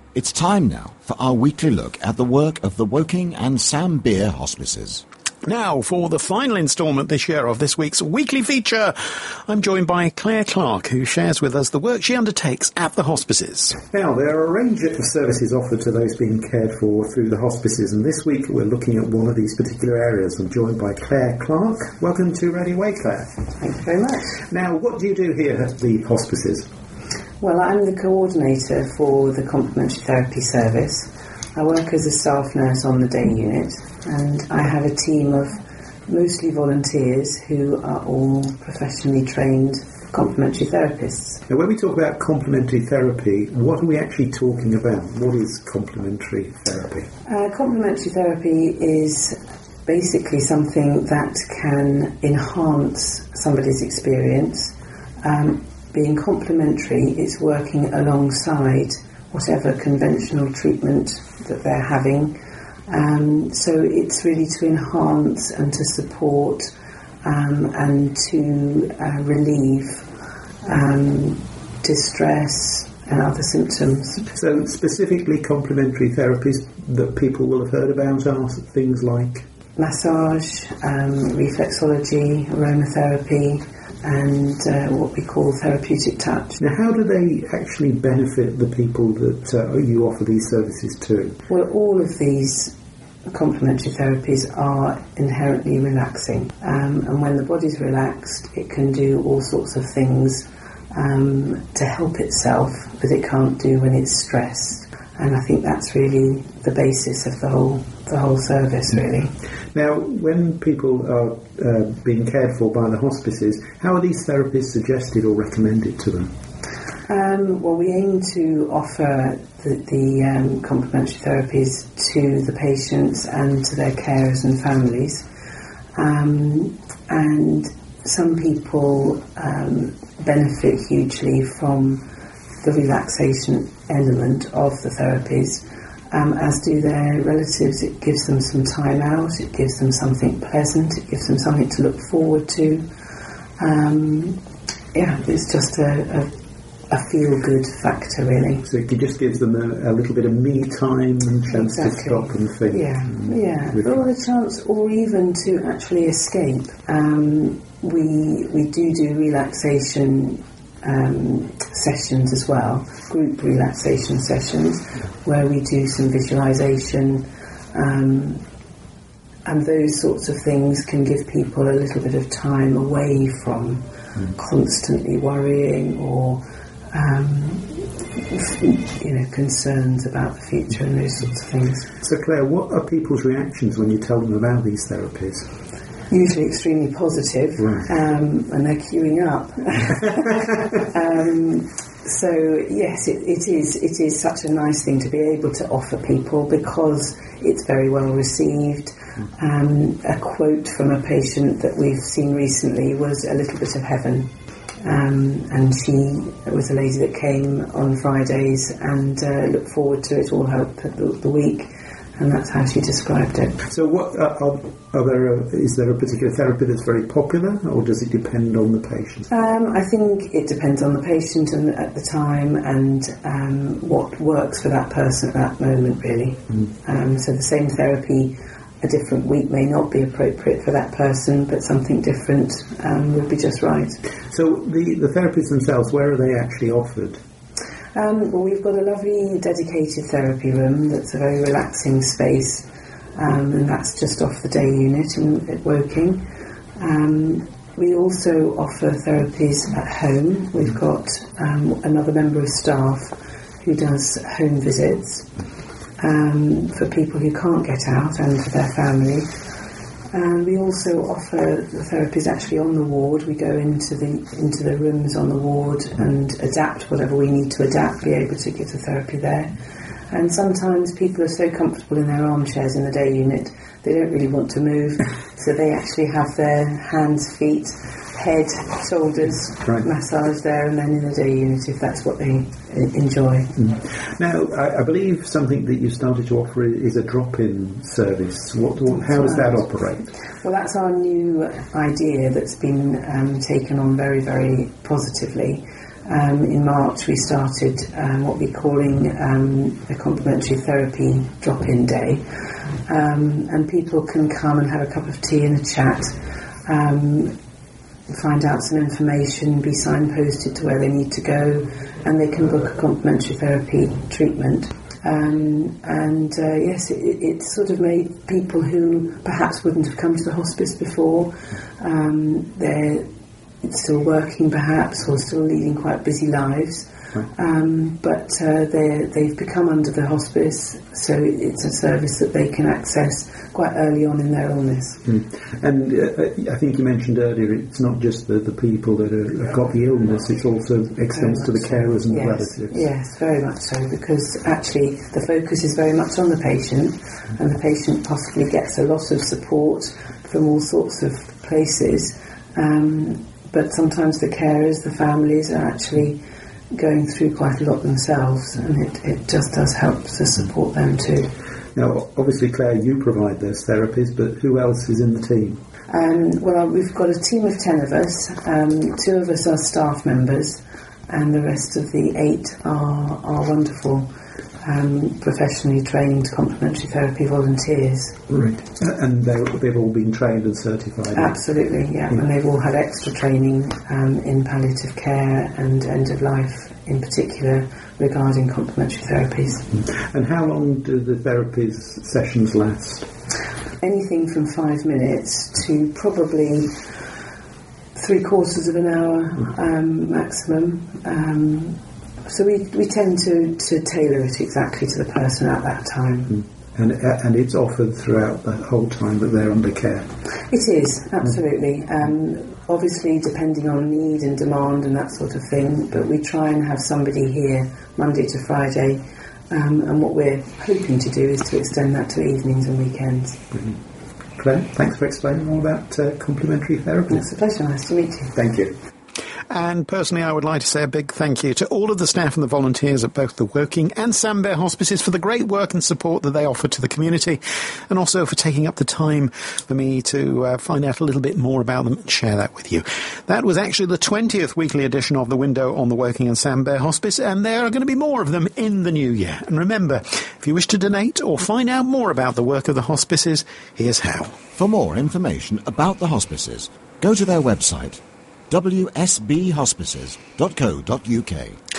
It's time now for our weekly look at the work of the Woking and Sam Beer hospices. Now, for the final instalment this year of this week's weekly feature, I'm joined by Claire Clark, who shares with us the work she undertakes at the hospices. Now, there are a range of services offered to those being cared for through the hospices, and this week we're looking at one of these particular areas. I'm joined by Claire Clark. Welcome to Radio Way, Claire. Thank you very much. Now, what do you do here at the hospices? Well, I'm the coordinator for the complementary therapy service. I work as a staff nurse on the day unit, and I have a team of mostly volunteers who are all professionally trained complementary therapists. Now, when we talk about complementary therapy, what are we actually talking about? What is complementary therapy? Complementary therapy is basically something that can enhance somebody's experience. Being complementary is working alongside whatever conventional treatment that they're having. So it's really to enhance and to support and to relieve distress and other symptoms. So specifically complementary therapies that people will have heard about are things like? Massage, reflexology, aromatherapy, and what we call therapeutic touch. Now, how do they actually benefit the people that you offer these services to? Well, all of these complementary therapies are inherently relaxing, and when the body's relaxed, it can do all sorts of things to help itself that it can't do when it's stressed. And I think that's really the basis of the whole service, really. Now, when people are being cared for by the hospices, how are these therapies suggested or recommended to them? Well, we aim to offer the complementary therapies to the patients and to their carers and families. And some people benefit hugely from the relaxation element of the therapies, as do their relatives. It gives them some time out, it gives them something pleasant, it gives them something to look forward to. It's just a feel-good factor, really. So it just gives them a little bit of me time and chance to stop and think. Or a chance, or even to actually escape. We do relaxation sessions as well, group relaxation sessions, where we do some visualisation, and those sorts of things can give people a little bit of time away from constantly worrying or concerns about the future and those sorts of things. So Claire, what are people's reactions when you tell them about these therapies? Usually extremely positive, and they're queuing up. So yes, it is such a nice thing to be able to offer people because it's very well received. A quote from a patient that we've seen recently was "a little bit of heaven," and she was a lady that came on Fridays and looked forward to it all the week. And that's how she described it. So, what is there a particular therapy that's very popular, or does it depend on the patient? I think it depends on the patient and at the time and what works for that person at that moment, really. So the same therapy a different week may not be appropriate for that person, but something different would be just right. So the therapies themselves, where are they actually offered? Well, we've got a lovely dedicated therapy room that's a very relaxing space, and that's just off the day unit at Woking. We also offer therapies at home. We've got another member of staff who does home visits for people who can't get out and for their family. And we also offer the therapies actually on the ward. We go into the rooms on the ward and adapt whatever we need to adapt, be able to give the therapy there. And sometimes people are so comfortable in their armchairs in the day unit, they don't really want to move, so they actually have their hands, feet, head, shoulders massaged there and then in the day unit if that's what they enjoy. Now, I believe something that you started to offer is a drop-in service. How does that operate? Well, that's our new idea that's been taken on very, very positively. In March we started what we're calling a complementary therapy drop-in day, and people can come and have a cup of tea and a chat, find out some information, be signposted to where they need to go, and they can book a complementary therapy treatment. Yes, it sort of made people who perhaps wouldn't have come to the hospice before, they're still working perhaps, or still leading quite busy lives, but they've become under the hospice, so it's a service that they can access quite early on in their illness. And I think you mentioned earlier, it's not just the people that have got the illness, it also extends to the carers and the relatives. Yes, very much so, because actually the focus is very much on the patient, and the patient possibly gets a lot of support from all sorts of places, but sometimes the carers, the families, are actually going through quite a lot themselves, and it just does help to support them too. Now, obviously, Claire, you provide those therapies, but who else is in the team? Well, we've got a team of 10 of us. 2 of us are staff members, and the rest of the 8 are wonderful professionally trained complementary therapy volunteers. Right. And they've all been trained and certified? Absolutely, yeah. And they've all had extra training in palliative care and end of life in particular regarding complementary therapies. And how long do the therapies sessions last? Anything from 5 minutes to probably 3/4 of an hour maximum. So we tend to tailor it exactly to the person at that time. And it's offered throughout the whole time that they're under care? It is, absolutely. Obviously depending on need and demand and that sort of thing, but we try and have somebody here Monday to Friday, and what we're hoping to do is to extend that to evenings and weekends. Brilliant. Claire, thanks for explaining all about complementary therapy. It's a pleasure, nice to meet you. Thank you. And personally, I would like to say a big thank you to all of the staff and the volunteers at both the Woking and Sam Bear hospices for the great work and support that they offer to the community, and also for taking up the time for me to find out a little bit more about them and share that with you. That was actually the 20th weekly edition of The Window on the Woking and Sam Bear Hospice, and there are going to be more of them in the new year. And remember, if you wish to donate or find out more about the work of the hospices, here's how. For more information about the hospices, go to their website, wsbhospices.co.uk.